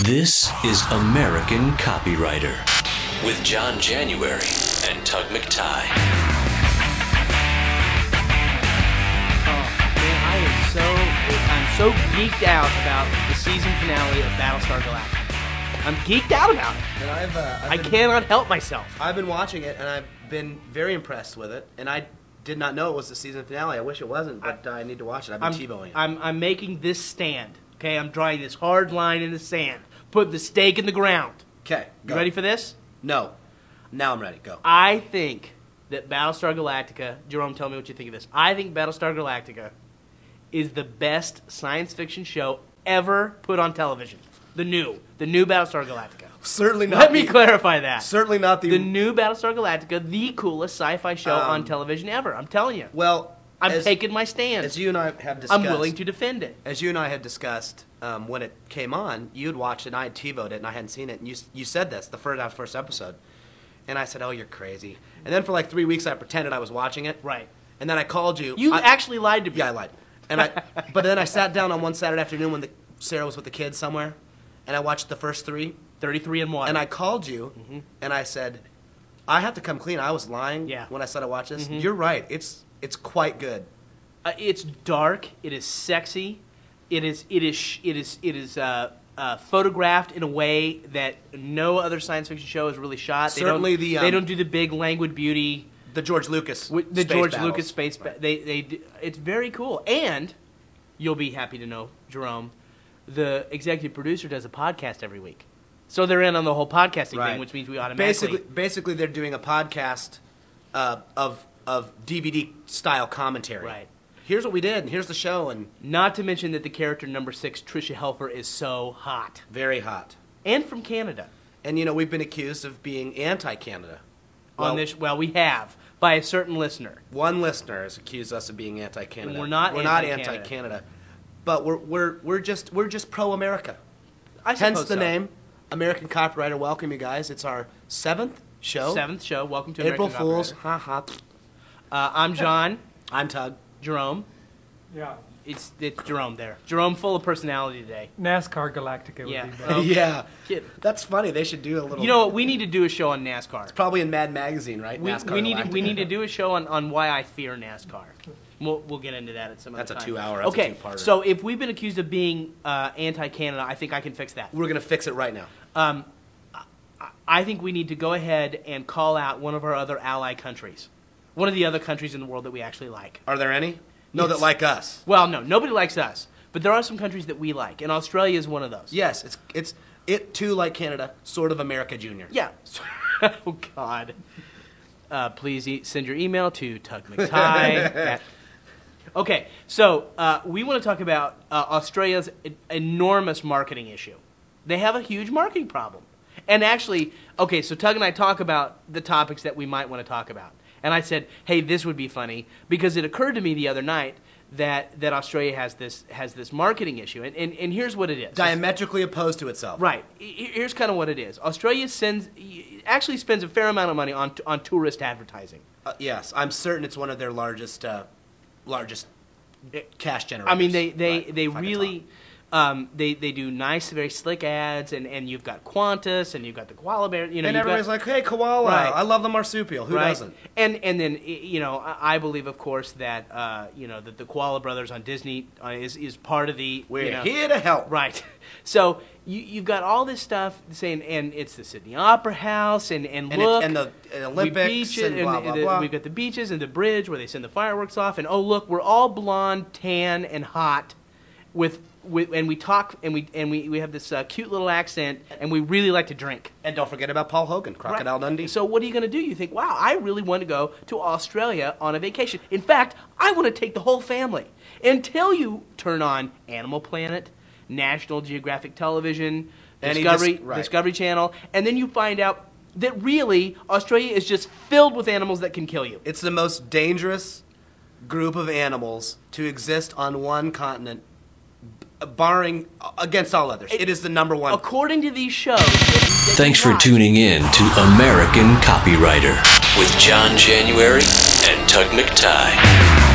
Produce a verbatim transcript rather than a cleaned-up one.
This is American Copywriter with John January and Tug McTie. Oh, man, I am so, I'm so geeked out about the season finale of Battlestar Galactica. I'm geeked out about it. And I've, uh, I've I been, cannot help myself. I've been watching it, and I've been very impressed with it, and I did not know it was the season finale. I wish it wasn't, but I, I need to watch it. I've been I'm, TiVoing it. I'm, I'm making this stand. Okay, I'm drawing this hard line in the sand. Put the stake in the ground. Okay, You ready for this? No. Now I'm ready. Go. I think that Battlestar Galactica, Jerome, tell me what you think of this. I think Battlestar Galactica is the best science fiction show ever put on television. The new, the new Battlestar Galactica. Certainly not. Let me the, clarify that. Certainly not the... The new Battlestar Galactica, the coolest sci-fi show Um, on television ever. I'm telling you. Well, I'm as, taking my stand. as you and I have discussed... I'm willing to defend it. As you and I had discussed, um, when it came on, you'd watched it, and I had TiVoed it, and I hadn't seen it, and you you said this, the first, first episode. And I said, oh, you're crazy. And then for like three weeks, I pretended I was watching it. Right. And then I called you. You I, actually lied to me. Yeah, I lied. And I, but then I sat down on one Saturday afternoon when the, Sarah was with the kids somewhere, and I watched the first three. thirty-three and one. And I called you, mm-hmm. and I said, I have to come clean. I was lying Yeah. when I said I watched this. Mm-hmm. You're right. It's it's quite good. Uh, it's dark. It is sexy. It is. It is. sh- It is. It is. Uh, uh, photographed in a way that no other science fiction show is really shot. They Certainly don't, the, um, they don't do the big languid beauty. The George Lucas With the space George battles. Lucas space. Ba- Right. They. They. d- It's very cool. And you'll be happy to know, Jerome, the executive producer does a podcast every week. So they're in on the whole podcasting Right. thing, which means we automatically. Basically, basically, they're doing a podcast uh, of of D V D style commentary. Right. Here's what we did, and here's the show, and Not to mention that the character number six, Tricia Helfer, is so hot. very hot. And from Canada. And you know, we've been accused of being anti-Canada. On Well, this, well, we have by a certain listener. one listener has accused us of being anti-Canada. And we're not We're not anti-Canada. anti-Canada, but we're we're we're just we're just pro-America. I Hence suppose the so. name, American Copywriter. Welcome, you guys. It's our seventh show. Seventh show. Welcome to April American Fools. Copywriter. Ha ha. Uh, I'm John. I'm Tug. Jerome. Yeah. It's it's Jerome there. Jerome, full of personality today. NASCAR Galactica would Yeah. be better. Okay. Yeah, Kid. that's funny. They should do a little. You know what? We need to do a show on NASCAR. Probably in Mad Magazine, right? We, NASCAR we need to, we Galactica. need to do a show on, on why I fear NASCAR. We'll we'll get into that at some That's other a time. two-hour- that's a Okay, two-parter. so if we've been accused of being uh, anti-Canada, I think I can fix that. We're gonna fix it right now. Um, I, I think we need to go ahead and call out one of our other ally countries, one of the other countries in the world that we actually like. Are there any? No, Yes. that like us. Well, no, nobody likes us, but there are some countries that we like, and Australia is one of those. Yes, it's it's it too like Canada, sort of America Junior. Yeah. Oh, God. Uh, please e- send your email to tugmctie at... Okay, so uh, we want to talk about uh, Australia's e- enormous marketing issue. They have a huge marketing problem. And actually, okay, so Tug and I talk about the topics that we might want to talk about. And I said, hey, this would be funny, because it occurred to me the other night that, that Australia has this has this marketing issue. And, and, and here's what it is. Diametrically opposed to itself. Right. H- Here's kind of what it is. Australia sends actually spends a fair amount of money on on tourist advertising. Uh, yes, I'm certain it's one of their largest uh, largest cash generators. I mean, they they, Right, they if I could really talk. um, they they do nice, very slick ads, and, and you've got Qantas, and you've got the koala bear. You know, And you've everybody's got, like, "Hey, koala! Right. I love the marsupial. Who right? doesn't?" And and then y- you know, I I believe, of course, that uh, you know that the Koala Brothers on Disney uh, is is part of the. We're you know, here to help. Right. So you, you've got all this stuff saying, and it's the Sydney Opera House, and, and, And, look. it, and the and we Olympics beach it, and blah blah the- blah. We've got the beaches and the bridge where they send the fireworks off, and oh look, we're all blonde, tan, and hot, with, with and we talk and we and we, we have this uh, cute little accent, and we really like to drink. And don't forget about Paul Hogan, Crocodile Right. Dundee. So what are you going to do? You think, wow, I really want to go to Australia on a vacation. In fact, I want to take the whole family. Until you turn on Animal Planet, National Geographic Television, And he Discovery, just- right. Discovery Channel, and then you find out that really Australia is just filled with animals that can kill you. It's the most dangerous group of animals to exist on one continent, b- barring against all others. It is the number one. According to these shows, that you Thanks for watch- tuning in to American Copywriter with John January and Tug McTie.